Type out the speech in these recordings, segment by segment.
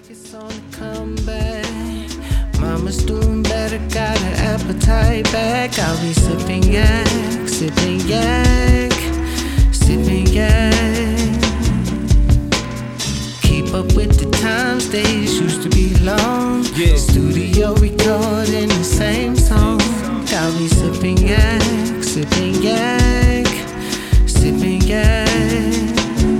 like it's on the comeback. Mama's doing better, got her appetite back. I'll be sipping yak, sipping yak, sipping yak. Keep up with the times, days used to be long. Yeah. Studio recording the same song. I'll be sipping yak, sipping yak, sipping yak.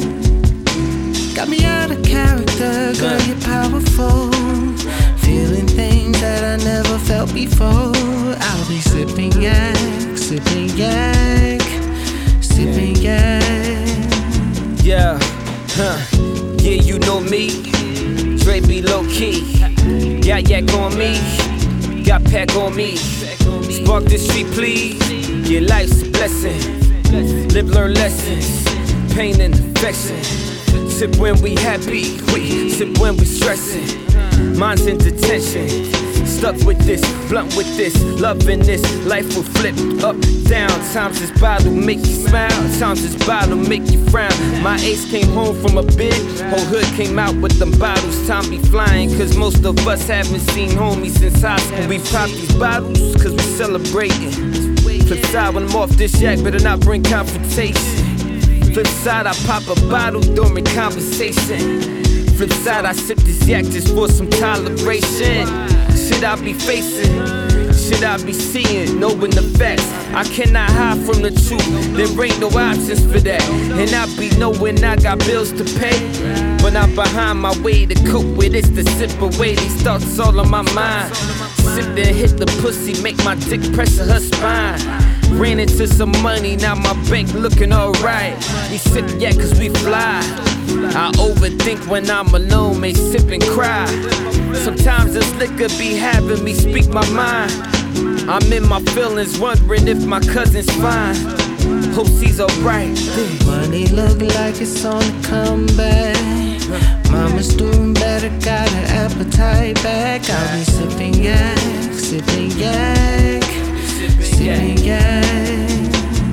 Got me out of character, girl, you're powerful. Feeling things that I never felt before. I'll be sipping yak, sipping yak, sipping yak. Yeah, yeah, you know me. Dre be low key. Got yak on me, got pack on me. Spark this street, please. Your life's a blessing. Live, learn lessons. Pain and affection. Sip when we happy, we sip when we stressing. Mind's in detention. Stuck with this, blunt with this, loving this. Life will flip up, down. Times this bottle make you smile, times this bottle make you frown. My ace came home from a bid, whole hood came out with them bottles. Time be flying, cause most of us haven't seen homies since high school. We pop these bottles, cause we celebrating. Flip side when I'm off this yak, better not bring confrontation. Flip side, I pop a bottle during conversation. Flip side, I sip this yak just for some toleration. Shit I be facing, shit I be seeing, knowing the facts. I cannot hide from the truth, there ain't no options for that. And I be knowing I got bills to pay, but I'm behind my way to cope with this, to sip away these thoughts all on my mind. Sip then hit the pussy, make my dick pressure her spine. Ran into some money, now my bank looking alright. We sip yak cause we fly. I overthink when I'm alone, may sip and cry. Sometimes this liquor be having me speak my mind. I'm in my feelings, wondering if my cousin's fine. Hope she's alright. Money look like it's on the comeback. Mama's doing better, got her appetite back. I'll be sipping yak, sipping yak, sipping yak.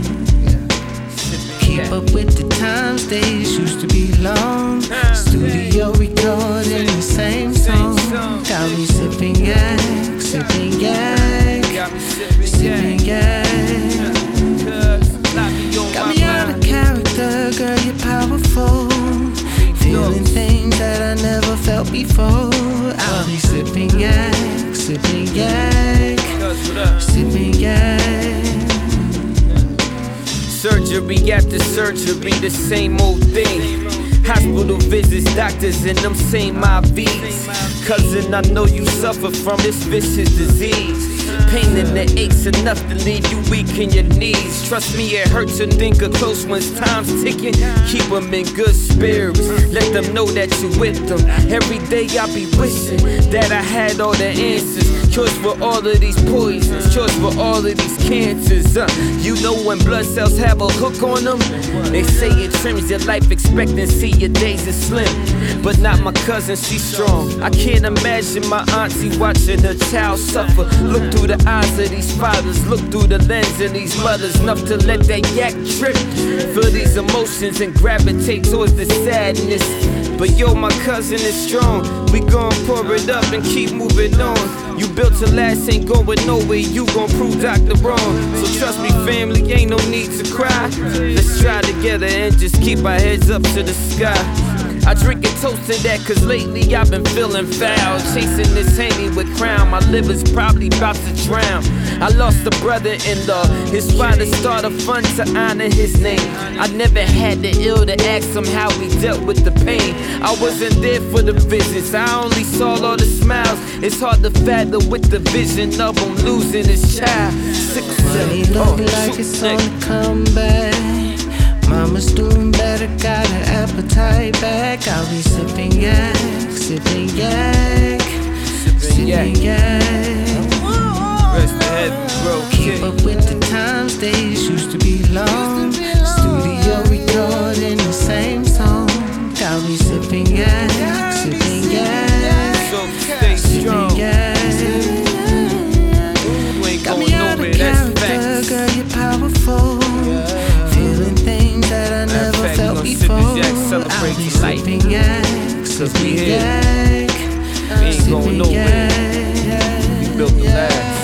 Keep up with the times, days used to be long. Studio recording the same song. Got me sipping yak, sipping yak, sipping yak. Got me out of character, girl, you're powerful. Feeling things that I never felt before. I'll be sipping yak, sipping yak, sipping yak. Surgery after surgery, the same old thing. Hospital visits, doctors, and them same IVs. Cousin, I know you suffer from this vicious disease. Pain and the aches enough to leave you weak in your knees. Trust me, it hurts to think of close ones, time's ticking. Keep them in good spirits, let them know that you with them. Every day I be wishing that I had all the answers. Choice for all of these poisons, choice for all of these cancers. You know when blood cells have a hook on them, they say it trims your life expectancy, your days are slim. But not my cousin, she's strong. I can't imagine my auntie watching her child suffer. Look through the eyes of these fathers, look through the lens of these mothers, enough to let that yak trip. Feel these emotions and gravitate towards the sadness. But yo, my cousin is strong. We gon' pour it up and keep moving on. You built to last, ain't going nowhere. You gon' prove Dr. wrong. So trust me, family, ain't no need to cry. Let's try together and just keep our heads up to the sky. I drink and toast to that cause lately I've been feeling foul. Chasing this Henny with crown, my liver's probably about to drown. I lost a brother-in-law, his father started a fund to honor his name. I never had the ill to ask him how he dealt with the pain. I wasn't there for the visits, I only saw all the smiles. It's hard to fathom with the vision of him losing his child. Money look like it's on the comeback. Mama's doing better, got her appetite back. I'll be sipping yak, sipping yak, sipping yak. Rest the heavy, bro. Keep up with the times, days used to be long. Studio recording the same song. I'll be sipping yak, sipping yak, So stay strong. sipping yak. You ain't Got me going out nowhere, of that's character, facts. girl, you're powerful. Feeling things that I never fact, felt we gon' sip before. this yak, celebrate I'll be your life. sipping yak, Cause we sipping here. yak, We ain't going nowhere. We built to last.